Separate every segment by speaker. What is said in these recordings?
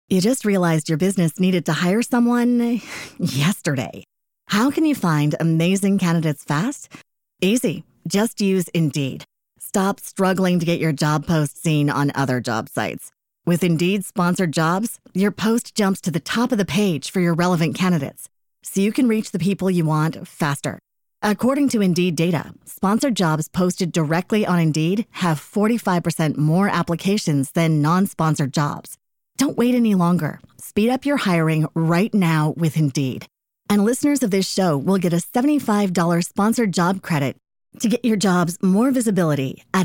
Speaker 1: You just realized your business needed to hire someone yesterday. How can you find amazing candidates fast? Easy. Just use Indeed. Stop struggling to get your job post seen on other job sites. With Indeed sponsored jobs, your post jumps to the top of the page for your relevant candidates, so you can reach the people you want faster. According to Indeed data, sponsored jobs posted directly on Indeed have 45% more applications than non-sponsored jobs. Don't wait any longer. Speed up your hiring right now with Indeed. And listeners of this show will get a $75 sponsored job credit to get your jobs more visibility at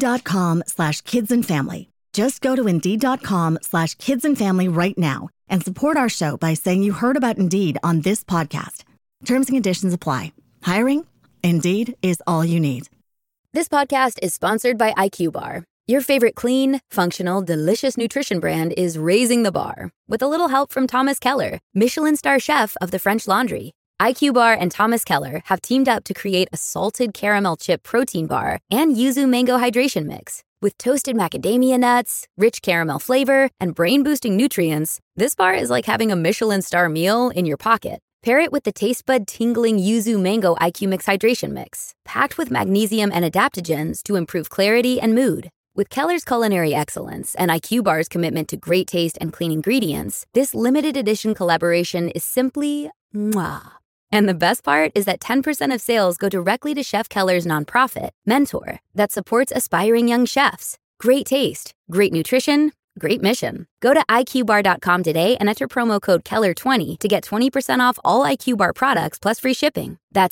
Speaker 1: Indeed.com/kidsandfamily. Just go to Indeed.com/kidsandfamily right now and support our show by saying you heard about Indeed on this podcast. Terms and conditions apply. Hiring? Indeed is all you need.
Speaker 2: This podcast is sponsored by IQ Bar. Your favorite clean, functional, delicious nutrition brand is raising the bar with a little help from Thomas Keller, Michelin star chef of the French Laundry. IQ Bar and Thomas Keller have teamed up to create a salted caramel chip protein bar and yuzu mango hydration mix. With toasted macadamia nuts, rich caramel flavor, and brain-boosting nutrients, this bar is like having a Michelin star meal in your pocket. Pair it with the taste bud tingling yuzu mango IQ Mix hydration mix, packed with magnesium and adaptogens to improve clarity and mood. With Keller's culinary excellence and IQ Bar's commitment to great taste and clean ingredients, this limited edition collaboration is simply mwah. And the best part is that 10% of sales go directly to Chef Keller's nonprofit, Mentor, that supports aspiring young chefs. Great taste, great nutrition, great mission. Go to IQBar.com today and enter promo code Keller20 to get 20% off all IQ Bar products plus free shipping. That's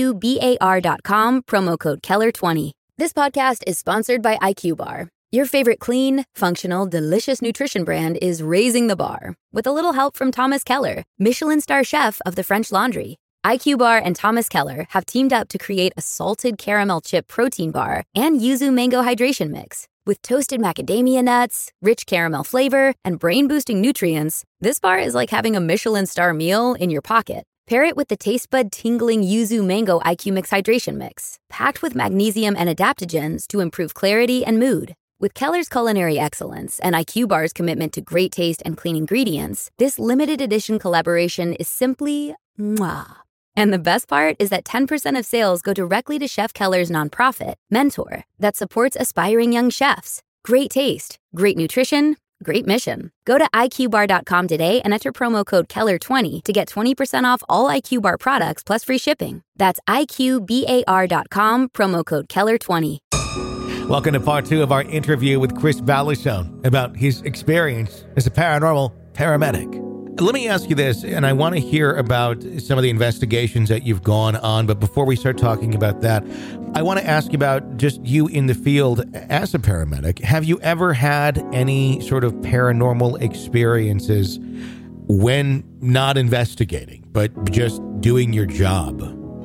Speaker 2: IQBAR.com, promo code Keller20. This podcast is sponsored by IQ Bar. Your favorite clean, functional, delicious nutrition brand is raising the bar with a little help from Thomas Keller, Michelin star chef of the French Laundry. IQ Bar and Thomas Keller have teamed up to create a salted caramel chip protein bar and yuzu mango hydration mix. With toasted macadamia nuts, rich caramel flavor, and brain-boosting nutrients, this bar is like having a Michelin star meal in your pocket. Pair it with the taste bud tingling yuzu mango IQ Mix hydration mix, packed with magnesium and adaptogens to improve clarity and mood. With Keller's culinary excellence and IQ Bar's commitment to great taste and clean ingredients, this limited edition collaboration is simply mwah. And the best part is that 10% of sales go directly to Chef Keller's nonprofit, Mentor, that supports aspiring young chefs. Great taste, great nutrition, great mission. Go to IQBar.com today and enter promo code Keller20 to get 20% off all IQ Bar products plus free shipping. That's IQBAR.com, promo code Keller20.
Speaker 3: Welcome to part 2 of our interview with Chris Vallisone about his experience as a paranormal paramedic. Let me ask you this, and I want to hear about some of the investigations that you've gone on, but before we start talking about that, I want to ask you about just you in the field as a paramedic. Have you ever had any sort of paranormal experiences when not investigating, but just doing your job?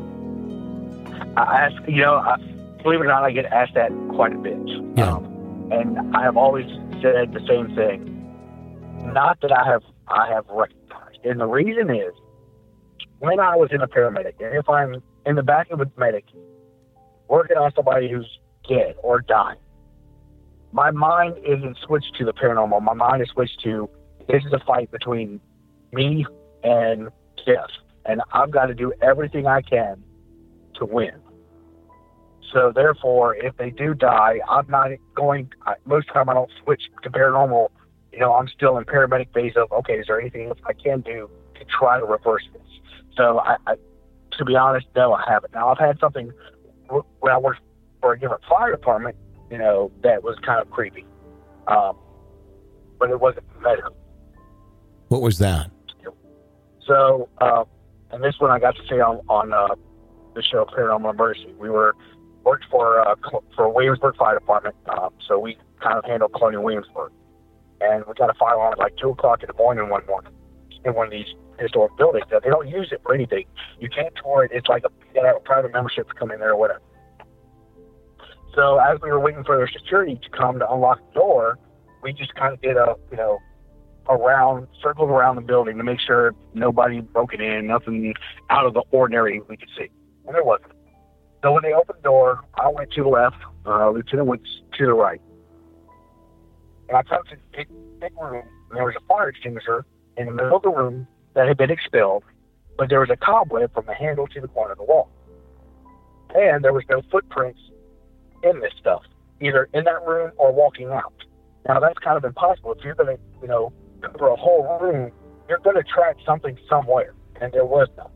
Speaker 4: Believe it or not, I get asked that quite a bit.
Speaker 3: Yeah.
Speaker 4: And I have always said the same thing. Not that I have recognized. And the reason is, when I was in a paramedic, and if I'm in the back of a medic working on somebody who's dead or dying, my mind isn't switched to the paranormal. My mind is switched to, this is a fight between me and death. And I've got to do everything I can to win. So therefore, if they do die, I'm not going, most of the time I don't switch to paranormal. I'm still in paramedic phase of, okay, is there anything else I can do to try to reverse this? So I to be honest, no, I haven't. Now, I've had something when I worked for a different fire department, that was kind of creepy. But it wasn't medical.
Speaker 3: What was that?
Speaker 4: So, and this one I got to say on the show Paranormal Emergency. We worked for Williamsburg Fire Department, so we kind of handled Colonial Williamsburg. And we got a fire alarm at like 2 o'clock in the morning one morning in one of these historic buildings. They don't use it for anything. You can't tour it. It's like you got to have a private membership to come in there or whatever. So as we were waiting for their security to come to unlock the door, we just kind of did circled around the building to make sure nobody broke it in, nothing out of the ordinary we could see. And there wasn't. So when they opened the door, I went to the left, Lieutenant went to the right. And I come to the big room and there was a fire extinguisher in the middle of the room that had been expelled, but there was a cobweb from the handle to the corner of the wall. And there was no footprints in this stuff, either in that room or walking out. Now, that's kind of impossible. If you're going to, cover a whole room, you're going to track something somewhere, and there was none.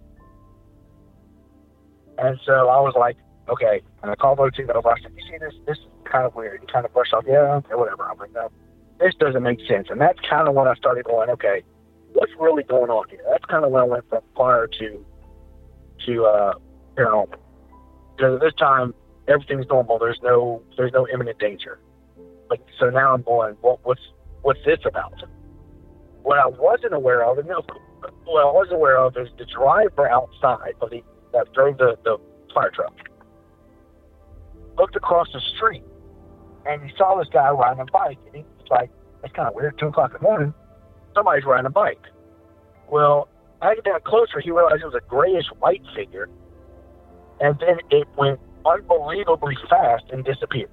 Speaker 4: And so I was like, okay. And I called O2 over. I said, you see this? This is kind of weird. He kind of brushed off, yeah, okay, whatever. I'm like, no, this doesn't make sense. And that's kind of when I started going, okay, what's really going on here? That's kind of when I went from fire to paranormal. Because at this time, everything's normal. There's no imminent danger. But so now I'm going, well, what's this about? What I wasn't aware of, is the driver outside that drove the fire truck looked across the street, and he saw this guy riding a bike, and he was like, "It's kind of weird. 2 o'clock in the morning, somebody's riding a bike." Well, as he got closer, he realized it was a grayish white figure, and then it went unbelievably fast and disappeared.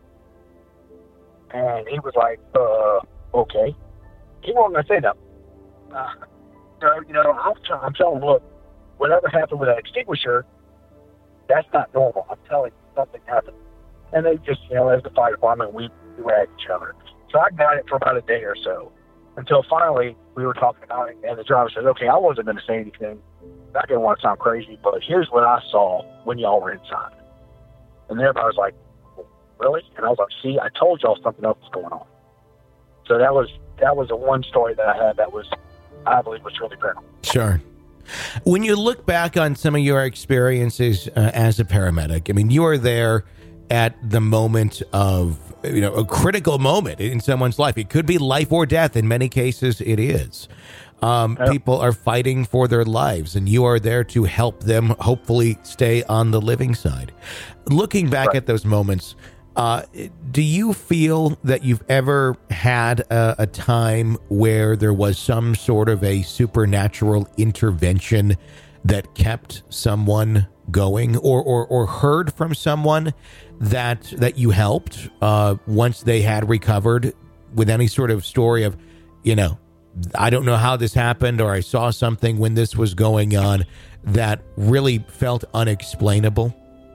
Speaker 4: And he was like, okay. He wasn't going to say nothing. So, I'm telling him, look, whatever happened with that extinguisher, that's not normal. I'm telling you, something happened. And they just, as the fire department, we were at each other. So I got it for about a day or so, until finally we were talking about it, and the driver said, okay, I wasn't going to say anything. I didn't want to sound crazy, but here's what I saw when y'all were inside. And everybody was like, really? And I was like, see, I told y'all something else was going on. So that was the one story that I had that was, I believe, was really paranormal.
Speaker 3: Sure. When you look back on some of your experiences as a paramedic, I mean, you are there at the moment of, a critical moment in someone's life. It could be life or death. In many cases, it is. People are fighting for their lives, and you are there to help them hopefully stay on the living side. Looking back at those moments, do you feel that you've ever had a time where there was some sort of a supernatural intervention that kept someone going, or heard from someone that you helped once they had recovered, with any sort of story of, I don't know how this happened, or I saw something when this was going on that really felt unexplainable?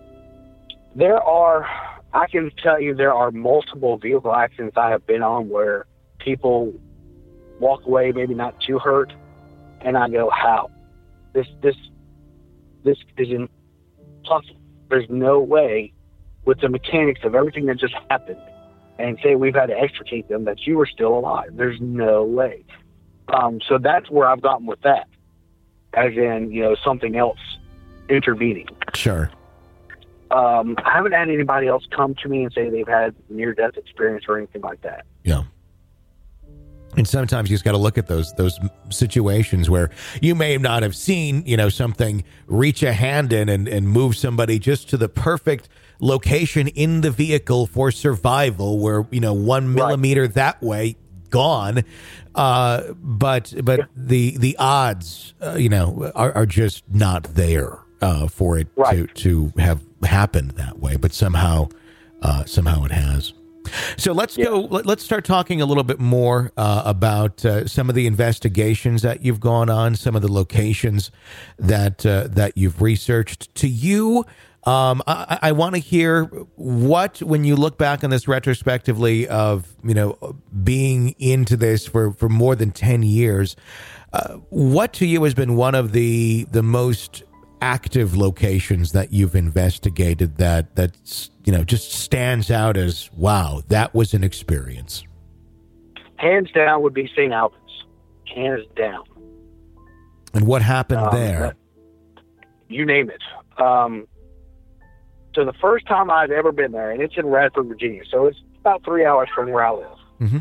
Speaker 4: I can tell you there are multiple vehicle accidents I have been on where people walk away maybe not too hurt, and I go, how? This isn't possible. There's no way, with the mechanics of everything that just happened, and say we've had to extricate them, that you were still alive. There's no way. So that's where I've gotten with that, as in, something else intervening.
Speaker 3: Sure.
Speaker 4: I haven't had anybody else come to me and say they've had near-death experience or anything like that.
Speaker 3: Yeah. And sometimes you just got to look at those situations where you may not have seen, something reach a hand in and move somebody just to the perfect location in the vehicle for survival, where, 1 millimeter that way, gone. But the odds, are just not there for it to have happened that way. But somehow it has. So let's go. Let's start talking a little bit more about some of the investigations that you've gone on, some of the locations that you've researched. To you, I want to hear when you look back on this retrospectively of being into this for more than 10 years, what to you has been one of the most active locations that you've investigated that's just stands out as, wow, that was an experience?
Speaker 4: Hands down would be St. Albans. Hands down.
Speaker 3: And what happened there?
Speaker 4: You name it. So the first time I've ever been there, and it's in Radford, Virginia, so it's about 3 hours from where I live.
Speaker 3: Mm-hmm.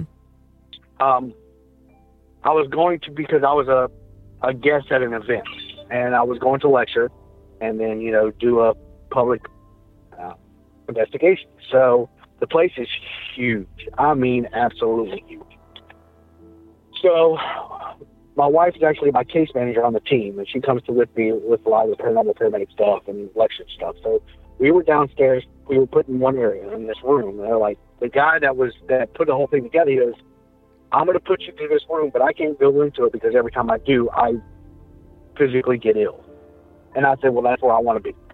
Speaker 4: I was going to, because I was a guest at an event, and I was going to lecture and then, do a public investigation. So the place is huge. I mean, absolutely huge. So my wife is actually my case manager on the team, and she comes to with me with a lot of the paranormal paramedic stuff and lecture stuff. So we were downstairs. We were put in one area in this room. And they're like, the guy that put the whole thing together, he goes, I'm going to put you through this room, but I can't go into it because every time I do, I physically get ill. And I said, well, that's where I want to be.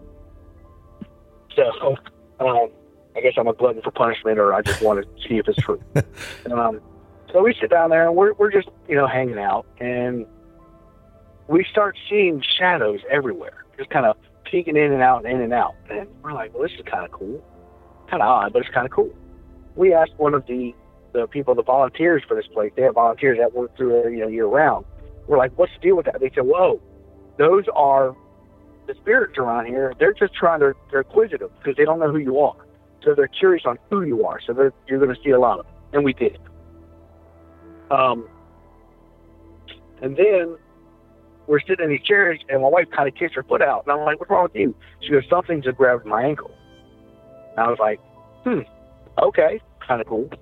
Speaker 4: So I guess I'm a glutton for punishment, or I just want to see if it's true. So we sit down there, and we're just, hanging out, and we start seeing shadows everywhere, just kind of peeking in and out and in and out. And we're like, well, this is kind of cool. Kind of odd, but it's kind of cool. We asked one of the people, the volunteers for this place. They have volunteers that work through there, year round. We're like, what's the deal with that? They said, whoa, those are the spirits around here. They're just they're inquisitive because they don't know who you are. So they're curious on who you are. So you're going to see a lot of them. And we did. And then we're sitting in these chairs, and my wife kind of kicks her foot out. And I'm like, what's wrong with you? She goes, something just grabbed my ankle. And I was like, okay, kind of cool.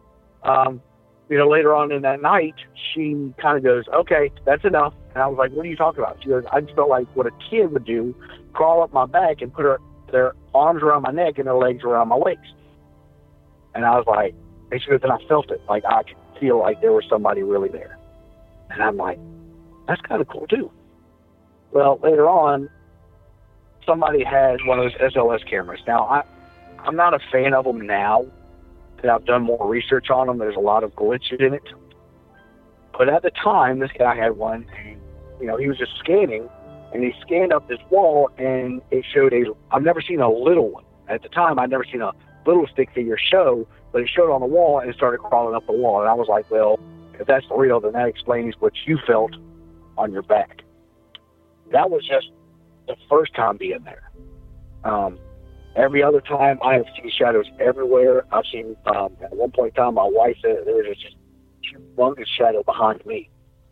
Speaker 4: Later on in that night, she kind of goes, okay, that's enough. And I was like, what are you talking about? She goes, I just felt like what a kid would do, crawl up my back and put their arms around my neck and their legs around my waist. And I was like, and she goes, and I felt it. Like, I could feel like there was somebody really there. And I'm like, that's kind of cool, too. Well, later on, somebody had one of those SLS cameras. Now, I'm not a fan of them now that I've done more research on them. There's a lot of glitches in it. But at the time, this guy had one, and, he was just scanning, and he scanned up this wall, and it showed I've never seen a little one. At the time, I'd never seen a little stick figure show, but it showed on the wall, and it started crawling up the wall. And I was like, well, if that's real, then that explains what you felt on your back. That was just the first time being there. Every other time, I have seen shadows everywhere. I've seen, at one point in time, my wife said there was just a humongous shadow behind me.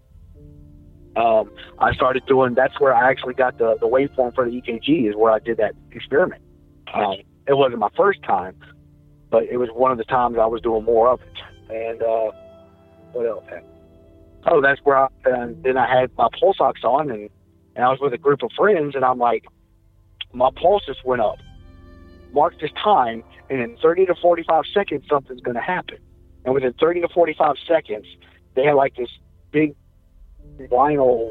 Speaker 4: I started doing, that's where I actually got the waveform for the EKG, is where I did that experiment. It wasn't my first time, but it was one of the times I was doing more of it. And what else happened? Oh, that's where then I had my pulse ox on, and I was with a group of friends, and I'm like, my pulse just went up. Mark this time, and in 30 to 45 seconds, something's going to happen. And within 30 to 45 seconds, they had like this big vinyl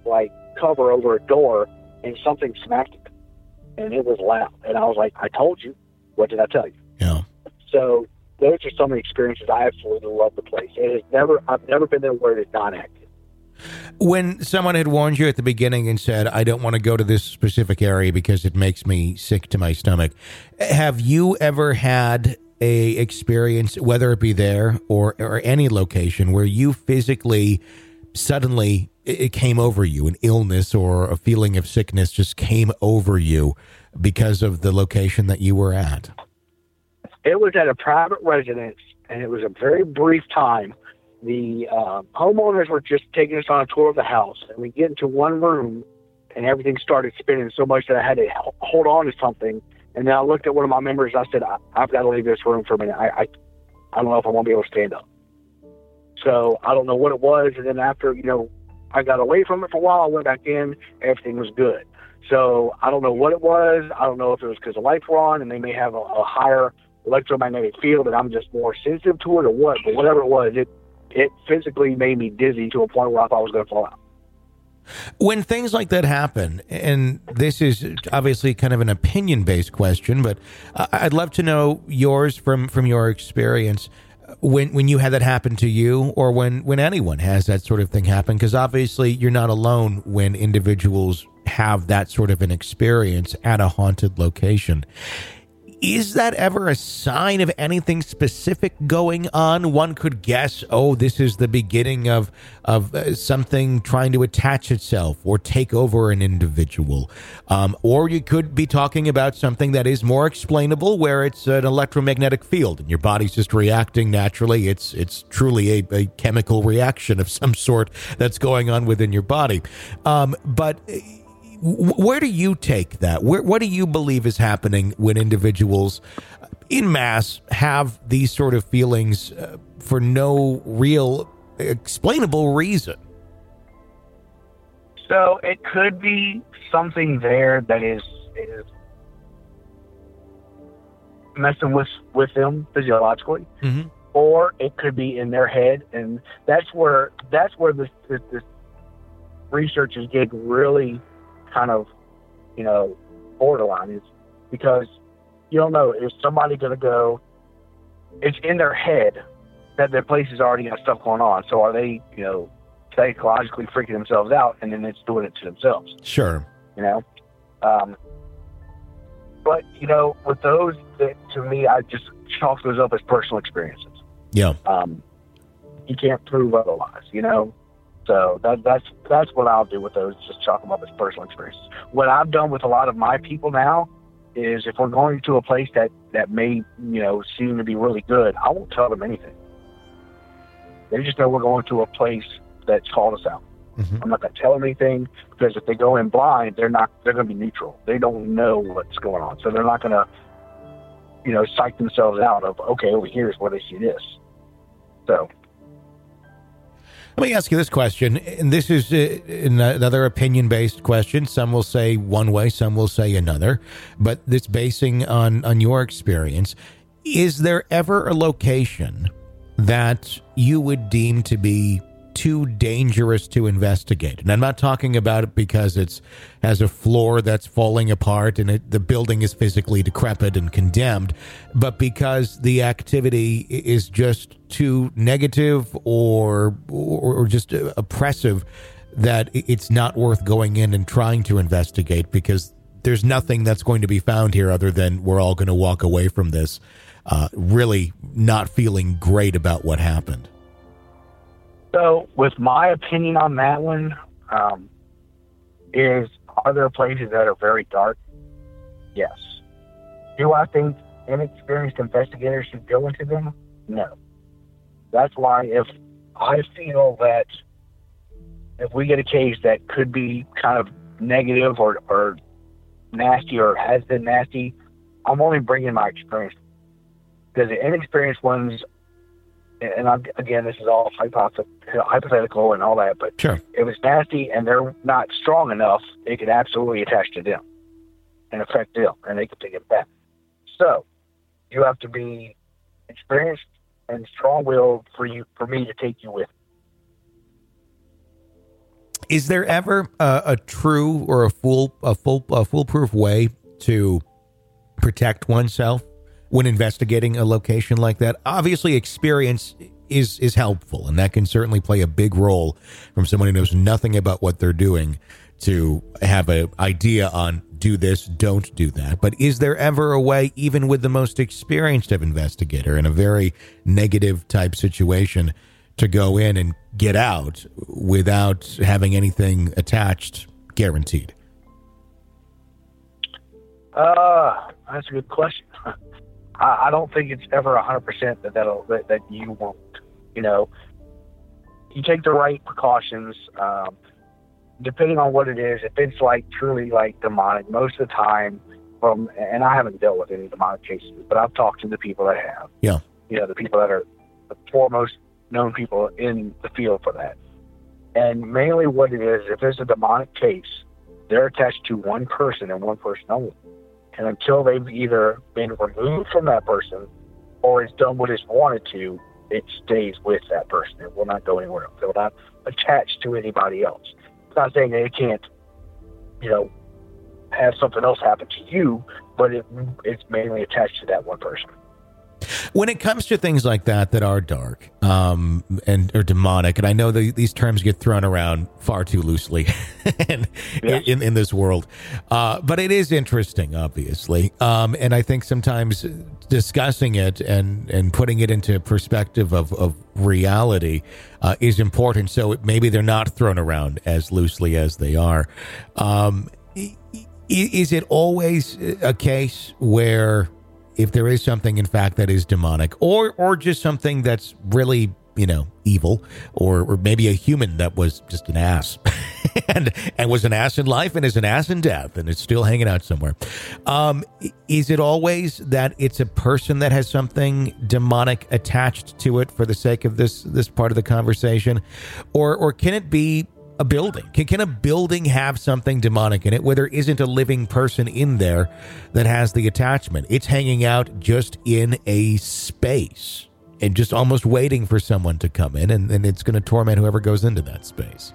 Speaker 4: cover over a door, and something smacked it. And it was loud. And I was like, I told you. What did I tell you?
Speaker 3: Yeah.
Speaker 4: So those are some of the experiences. I absolutely love the place. I've never been there where it's not active.
Speaker 3: When someone had warned you at the beginning and said, I don't want to go to this specific area because it makes me sick to my stomach, have you ever had a experience, whether it be there or any location, where you physically suddenly it came over you, an illness or a feeling of sickness just came over you because of the location that you were at?
Speaker 4: It was at a private residence, and it was a very brief time. The homeowners were just taking us on a tour of the house, and we get into one room, and everything started spinning so much that I had to hold on to something. And then I looked at one of my members, and I said, I've got to leave this room for a minute. I don't know if I won't be able to stand up. So I don't know what it was. And then after, I got away from it for a while, I went back in, everything was good. So I don't know what it was. I don't know if it was because the lights were on and they may have a higher electromagnetic field and I'm just more sensitive to it or what. But whatever it was, it physically made me dizzy to a point where I thought I was going to fall out.
Speaker 3: When things like that happen, and this is obviously kind of an opinion-based question, but I'd love to know yours from your experience when you had that happen to you, or when anyone has that sort of thing happen, because obviously you're not alone when individuals have that sort of an experience at a haunted location. Is that ever a sign of anything specific going on? One could guess, this is the beginning of something trying to attach itself or take over an individual. Or you could be talking about something that is more explainable, where it's an electromagnetic field and your body's just reacting naturally. It's truly a chemical reaction of some sort that's going on within your body. But where do you take that? What do you believe is happening when individuals in mass have these sort of feelings for no real explainable reason?
Speaker 4: So it could be something there that is messing with them physiologically,
Speaker 3: mm-hmm.
Speaker 4: or it could be in their head, and that's where this research is getting really kind of, borderline, is because you don't know, is somebody going to go, it's in their head that their place has already got stuff going on. So are they, psychologically freaking themselves out, and then it's doing it to themselves?
Speaker 3: Sure.
Speaker 4: But, with those, to me, I just chalk those up as personal experiences.
Speaker 3: Yeah.
Speaker 4: You can't prove otherwise, So that's what I'll do with those, just chalk them up as personal experiences. What I've done with a lot of my people now is, if we're going to a place that may, seem to be really good, I won't tell them anything. They just know we're going to a place that's called us out. Mm-hmm. I'm not going to tell them anything, because if they go in blind, they're going to be neutral. They don't know what's going on. So they're not going to, psych themselves out of, okay, over here is where they see this. So.
Speaker 3: Let me ask you this question, and this is another opinion-based question. Some will say one way, some will say another, but this basing on your experience. Is there ever a location that you would deem to be too dangerous to investigate? And I'm not talking about it because it has a floor that's falling apart and the building is physically decrepit and condemned, but because the activity is just too negative or just oppressive, that it's not worth going in and trying to investigate, because there's nothing that's going to be found here other than we're all going to walk away from this really not feeling great about what happened.
Speaker 4: So, with my opinion on that one, are there places that are very dark? Yes. Do I think inexperienced investigators should go into them? No. That's why, if I feel that if we get a case that could be kind of negative or nasty or has been nasty, I'm only bringing my experience. Because the inexperienced ones, and again, this is all hypothetical and all that, but
Speaker 3: sure,
Speaker 4: if it's nasty and they're not strong enough, it could absolutely attach to them and affect them, and they could take it back. So you have to be experienced and strong-willed for me to take you with.
Speaker 3: Is there ever a true or a foolproof way to protect oneself when investigating a location like that? Obviously, experience is helpful, and that can certainly play a big role from someone who knows nothing about what they're doing to have an idea on do this, don't do that. But is there ever a way, even with the most experienced of investigator in a very negative type situation, to go in and get out without having anything attached guaranteed?
Speaker 4: That's a good question. I don't think it's ever 100% that you won't. You take the right precautions, depending on what it is. If it's truly demonic, most of the time, and I haven't dealt with any demonic cases, but I've talked to the people that have.
Speaker 3: Yeah.
Speaker 4: The people that are the foremost known people in the field for that. And mainly what it is, if it's a demonic case, they're attached to one person and one person only. And until they've either been removed from that person or it's done what it's wanted to, it stays with that person. It will not go anywhere else. It will not attach to anybody else. It's not saying that it can't, have something else happen to you, but it's mainly attached to that one person.
Speaker 3: When it comes to things like that are dark or demonic, and I know these terms get thrown around far too loosely in this world, but it is interesting, obviously. And I think sometimes discussing it and putting it into perspective of reality is important. So maybe they're not thrown around as loosely as they are. Is it always a case where, if there is something, in fact, that is demonic, or just something that's really, evil, or maybe a human that was just an ass and was an ass in life and is an ass in death and it's still hanging out somewhere. Is it always that it's a person that has something demonic attached to it for the sake of this part of the conversation? Or can it be a building? Can a building have something demonic in it where there isn't a living person in there that has the attachment? It's hanging out just in a space. and just almost waiting for someone to come in, and it's going to torment whoever goes into that space.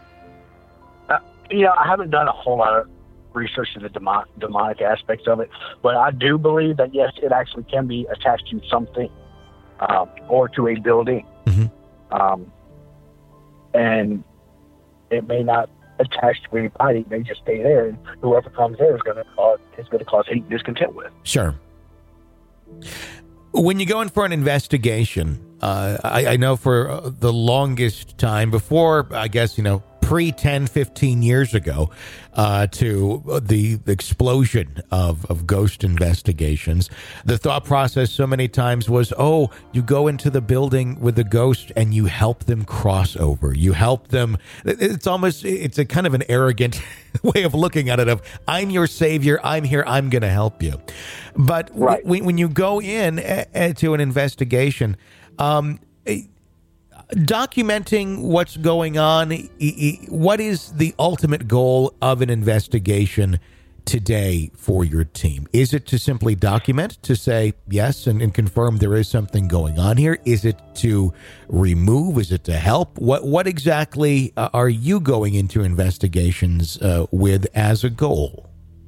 Speaker 4: I haven't done a whole lot of research to the demonic aspects of it, but I do believe that, yes, it actually can be attached to something or to a building. Mm-hmm. And it may not attach to anybody. It may just stay there, and whoever comes there is going to cause hate and discontent with.
Speaker 3: Sure. When you go in for an investigation, I know for the longest time before, I guess, pre 10, 15 years ago, to the explosion of ghost investigations, the thought process so many times was, you go into the building with the ghost and you help them cross over. You help them. It's a kind of an arrogant way of looking at it of, I'm your savior, I'm here, I'm going to help you. But
Speaker 4: right.
Speaker 3: when you go in to an investigation, documenting what's going on, what is the ultimate goal of an investigation today for your team? Is it to simply document, to say yes and confirm there is something going on here? Is it to remove? Is it to help? What exactly are you going into investigations with as a goal?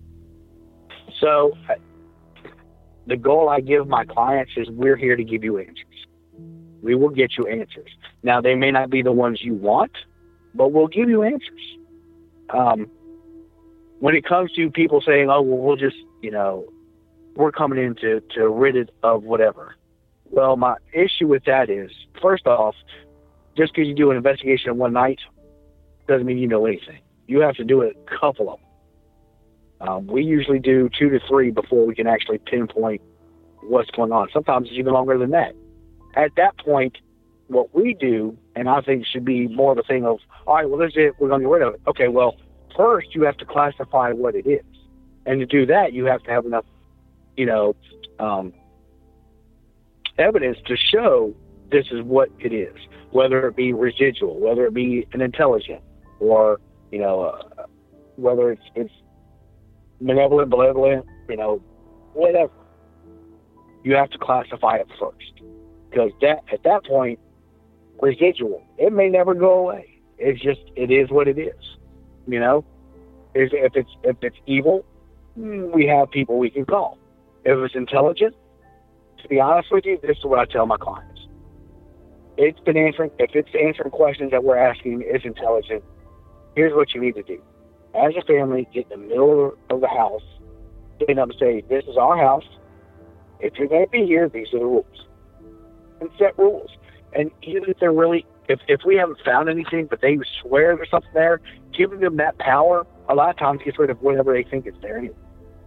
Speaker 4: So the goal I give my clients is, we're here to give you answers. We will get you answers. Now, they may not be the ones you want, but we'll give you answers. When it comes to people saying, we'll just, we're coming in to rid it of whatever. Well, my issue with that is, first off, just because you do an investigation in one night doesn't mean you know anything. You have to do a couple of them. We usually do 2 to 3 before we can actually pinpoint what's going on. Sometimes it's even longer than that. At that point, what we do, and I think it should be more of a thing of, all right, well, this is it, we're going to get rid of it. Okay, well, first you have to classify what it is. And to do that, you have to have enough, evidence to show this is what it is, whether it be residual, whether it be an intelligent, or, whether it's malevolent, malevolent, whatever. You have to classify it first. Because at that point, residual, it may never go away. It is what it is. If it's evil, we have people we can call. If it's intelligent, to be honest with you, this is what I tell my clients. If it's answering questions that we're asking, is intelligent, here's what you need to do. As a family, get in the middle of the house, stand up and say, this is our house. If you're going to be here, these are the rules. And set rules. And even if they're really, if we haven't found anything, but they swear there's something there, giving them that power a lot of times gets rid of whatever they think is there anyway.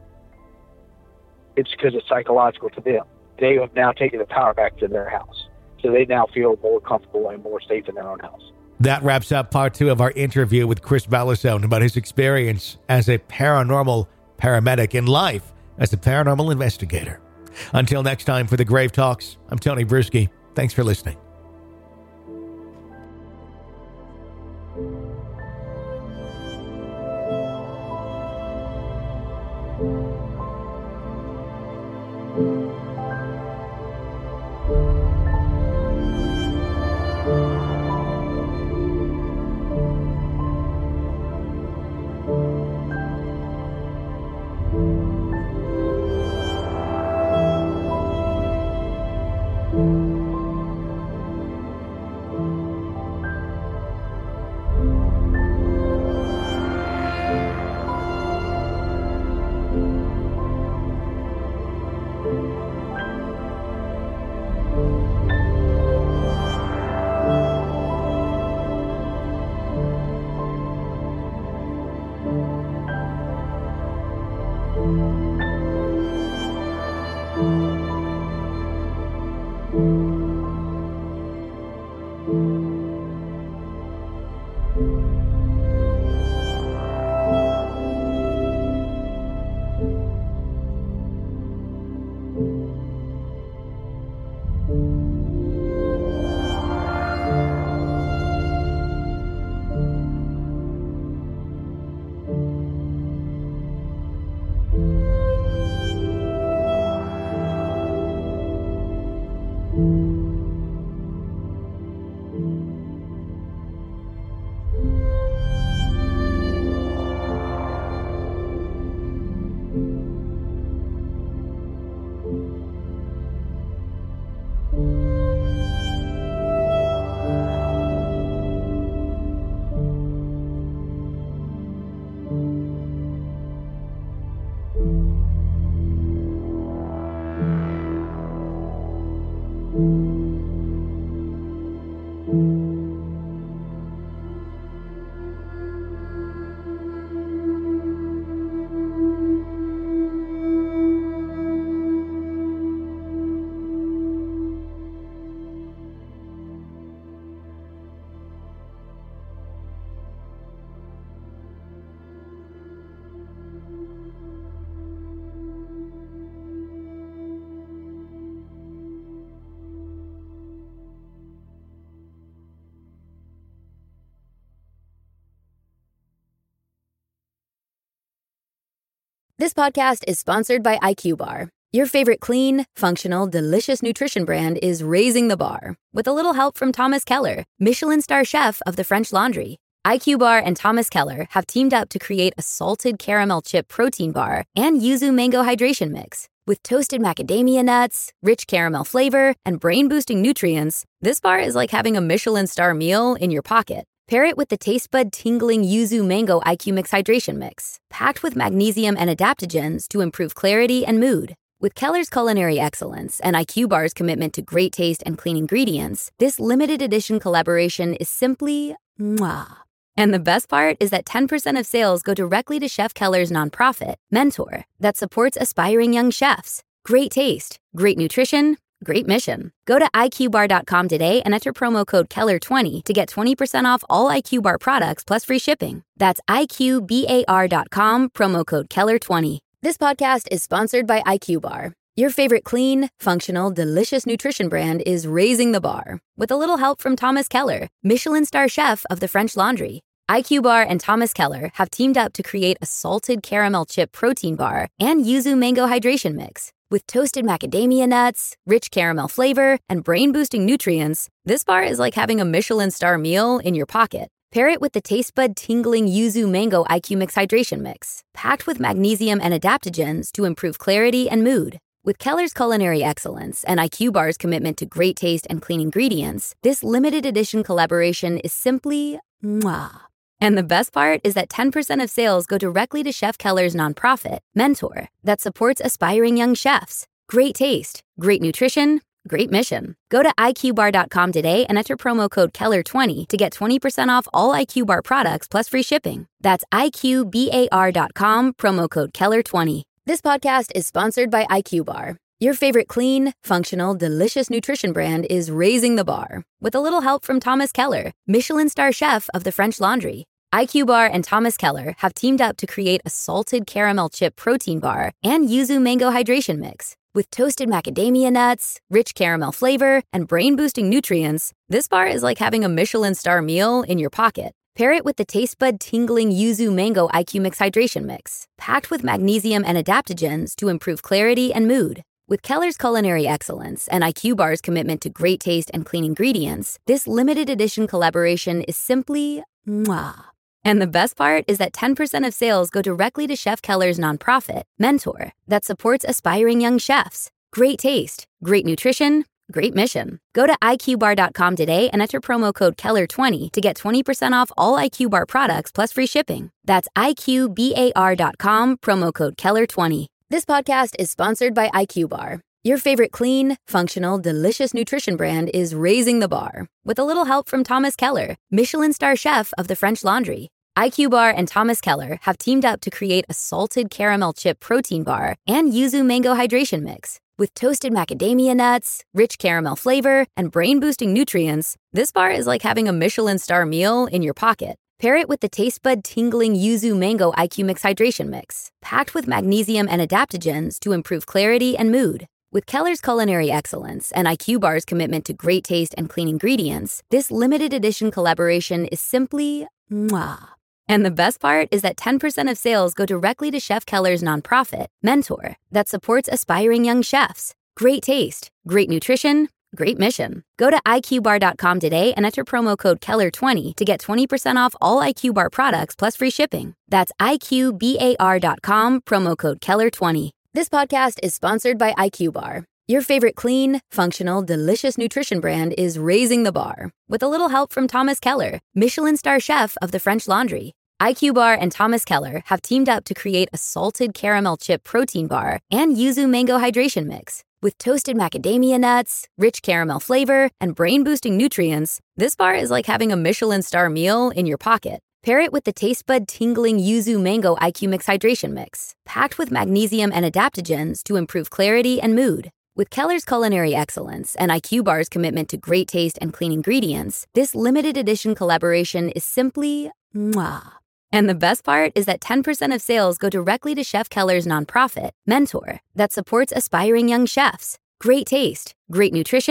Speaker 4: It's because it's psychological to them. They have now taken the power back to their house. So they now feel more comfortable and more safe in their own house.
Speaker 3: That wraps up part 2 of our interview with Chris Ballestone about his experience as a paranormal paramedic in life as a paranormal investigator. Until next time, for the Grave Talks, I'm Tony Bruschi. Thanks for listening.
Speaker 2: This podcast is sponsored by IQ Bar. Your favorite clean, functional, delicious nutrition brand is raising the bar with a little help from Thomas Keller, Michelin star chef of the French Laundry. IQ Bar and Thomas Keller have teamed up to create a salted caramel chip protein bar and yuzu mango hydration mix. With toasted macadamia nuts, rich caramel flavor, and brain-boosting nutrients, this bar is like having a Michelin star meal in your pocket. Pair it with the taste bud tingling yuzu mango IQ Mix hydration mix, packed with magnesium and adaptogens to improve clarity and mood. With Keller's culinary excellence and IQ Bar's commitment to great taste and clean ingredients, this limited edition collaboration is simply mwah. And the best part is that 10% of sales go directly to Chef Keller's nonprofit, Mentor, that supports aspiring young chefs. Great taste, great nutrition, great mission. Go to iqbar.com today and enter promo code Keller20 to get 20% off all IQ Bar products plus free shipping. That's iqbar.com, promo code Keller20. This podcast is sponsored by IQ Bar. Your favorite clean, functional, delicious nutrition brand is raising the bar with a little help from Thomas Keller, Michelin star chef of the French Laundry. IQ Bar and Thomas Keller have teamed up to create a salted caramel chip protein bar and yuzu mango hydration mix. With toasted macadamia nuts, rich caramel flavor, and brain-boosting nutrients, this bar is like having a Michelin star meal in your pocket. Pair it with the taste bud tingling yuzu mango IQ Mix hydration mix, packed with magnesium and adaptogens to improve clarity and mood. With Keller's culinary excellence and IQ Bar's commitment to great taste and clean ingredients, this limited edition collaboration is simply mwah. And the best part is that 10% of sales go directly to Chef Keller's nonprofit, Mentor, that supports aspiring young chefs. Great taste, great nutrition, great mission. Go to iqbar.com today and enter promo code Keller20 to get 20% off all IQ Bar products plus free shipping. That's iqbar.com, promo code Keller20. This podcast is sponsored by IQ Bar. Your favorite clean, functional, delicious nutrition brand is raising the bar with a little help from Thomas Keller, Michelin star chef of the French Laundry. IQ Bar and Thomas Keller have teamed up to create a salted caramel chip protein bar and yuzu mango hydration mix. With toasted macadamia nuts, rich caramel flavor, and brain-boosting nutrients, this bar is like having a Michelin star meal in your pocket. Pair it with the taste bud tingling yuzu mango IQ Mix hydration mix, packed with magnesium and adaptogens to improve clarity and mood. With Keller's culinary excellence and IQ Bar's commitment to great taste and clean ingredients, this limited edition collaboration is simply mwah. And the best part is that 10% of sales go directly to Chef Keller's nonprofit, Mentor, that supports aspiring young chefs. Great taste, great nutrition, great mission. Go to iqbar.com today and enter promo code Keller20 to get 20% off all IQ Bar products plus free shipping. That's iqbar.com, promo code Keller20. This podcast is sponsored by IQ Bar. Your favorite clean, functional, delicious nutrition brand is raising the bar with a little help from Thomas Keller, Michelin star chef of the French Laundry. IQ Bar and Thomas Keller have teamed up to create a salted caramel chip protein bar and yuzu mango hydration mix. With toasted macadamia nuts, rich caramel flavor, and brain-boosting nutrients, this bar is like having a Michelin star meal in your pocket. Pair it with the taste bud tingling yuzu mango IQ Mix hydration mix, packed with magnesium and adaptogens to improve clarity and mood. With Keller's culinary excellence and IQ Bar's commitment to great taste and clean ingredients, this limited edition collaboration is simply mwah. And the best part is that 10% of sales go directly to Chef Keller's nonprofit, Mentor, that supports aspiring young chefs. Great taste, great nutrition, great mission. Go to iqbar.com today and enter promo code Keller20 to get 20% off all IQ Bar products plus free shipping. That's iqbar.com, promo code Keller20. This podcast is sponsored by IQ Bar. Your favorite clean, functional, delicious nutrition brand is raising the bar with a little help from Thomas Keller, Michelin star chef of the French Laundry. IQ Bar and Thomas Keller have teamed up to create a salted caramel chip protein bar and yuzu mango hydration mix. With toasted macadamia nuts, rich caramel flavor, and brain-boosting nutrients, this bar is like having a Michelin star meal in your pocket. Pair it with the taste bud tingling yuzu mango IQ Mix hydration mix, packed with magnesium and adaptogens to improve clarity and mood. With Keller's culinary excellence and IQ Bar's commitment to great taste and clean ingredients, this limited edition collaboration is simply mwah. And the best part is that 10% of sales go directly to Chef Keller's nonprofit, Mentor, that supports aspiring young chefs. Great taste, great nutrition,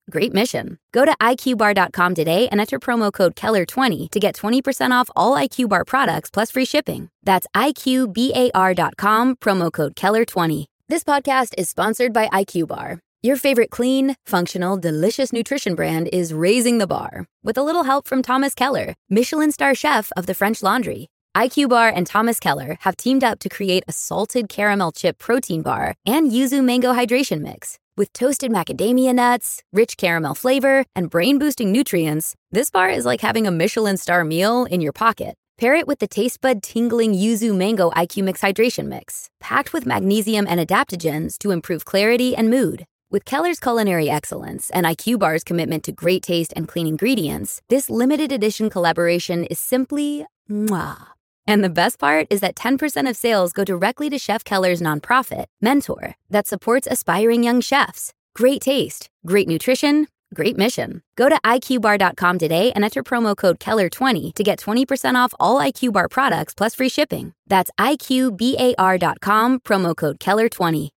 Speaker 2: great mission. Go to iqbar.com today and enter promo code Keller20 to get 20% off all IQ Bar products plus free shipping. That's iqbar.com, promo code Keller20. This podcast is sponsored by IQ Bar. Your favorite clean, functional, delicious nutrition brand is raising the bar with a little help from Thomas Keller, Michelin star chef of the French Laundry. IQ Bar and Thomas Keller have teamed up to create a salted caramel chip protein bar and yuzu mango hydration mix. With toasted macadamia nuts, rich caramel flavor, and brain-boosting nutrients, this bar is like having a Michelin star meal in your pocket. Pair it with the taste bud tingling yuzu mango IQ Mix hydration mix, packed with magnesium and adaptogens to improve clarity and mood. With Keller's culinary excellence and IQ Bar's commitment to great taste and clean ingredients, this limited edition collaboration is simply mwah. And the best part is that 10% of sales go directly to Chef Keller's nonprofit, Mentor, that supports aspiring young chefs. Great taste, great nutrition, great mission. Go to iqbar.com today and enter promo code Keller20 to get 20% off all IQ Bar products plus free shipping. That's iqbar.com, promo code Keller20.